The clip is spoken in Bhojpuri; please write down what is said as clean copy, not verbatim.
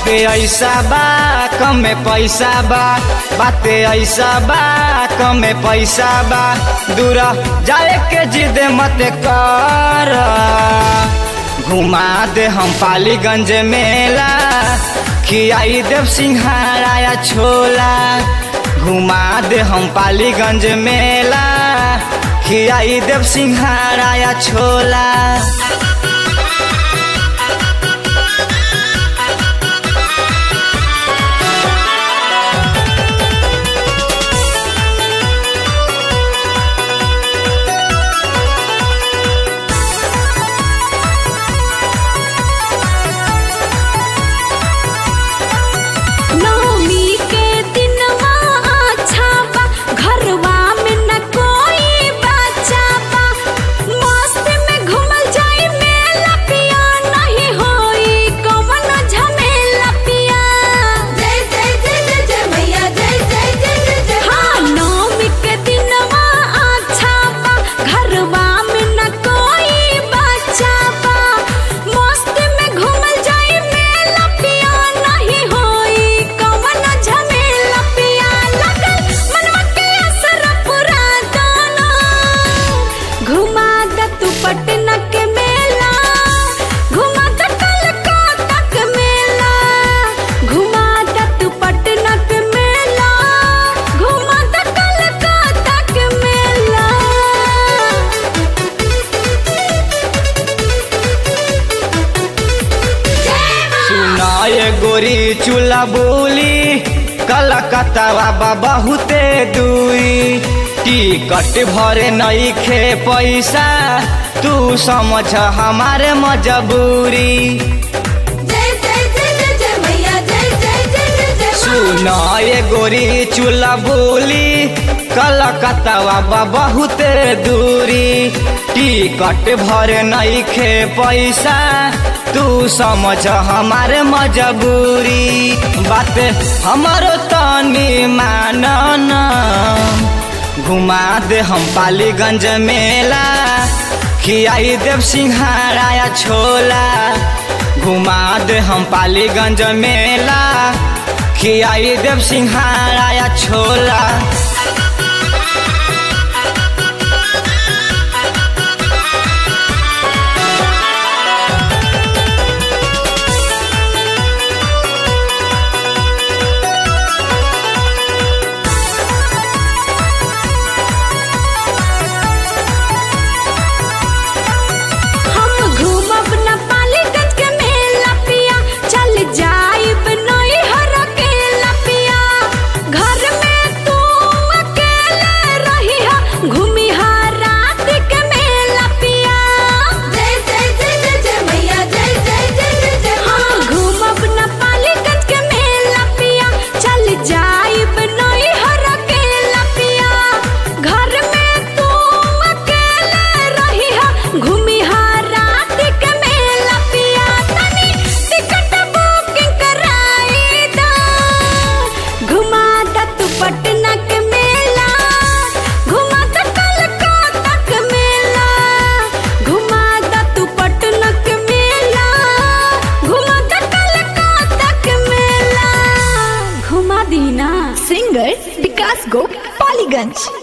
बाते ऐसा बा कम में पैसा बा, बाते ऐसा बा कम में पैसा बा, दूर जाए के जिद मत कर। घुमा दे हम पालीगंज मेला, खियाई देव सिंघाड़ा या छोला। घुमा दे हम पालीगंज मेला, खियाई देव सिंघाड़ा या छोला। पटना के मेला घुमा द कलकत्ता के मेला, घुमा द तू पटना के मेला, घुमा द कलकत्ता के मेला। सुनाए गोरी चूल्हा बोली कलकत्ता बाबा बहुते दूरी, टिकट भरे नइखे पैसा, तू समझ हमारे मजबूरी। सुनाए गोरी चूल्हा बोली कलकत्ता बाबा बहुते दूरी, टिकट भरे नइखे पैसा, तू समझ हमारे मजबूरी। बात हमारो तनी मानना, घुमा दे हम पालीगंज मेला, खियाई देव सिंघाड़ा या छोला। घुमा दे हम पालीगंज मेला, खियाई देव सिंघाड़ा या छोला। पटना के मेला घुमा द कलकत्ता के मेला, घुमा द तू पटना के मेला, घुमा द कलकत्ता के मेला। घुमा दी ना। सिंगर विकास गोप पालीगंज।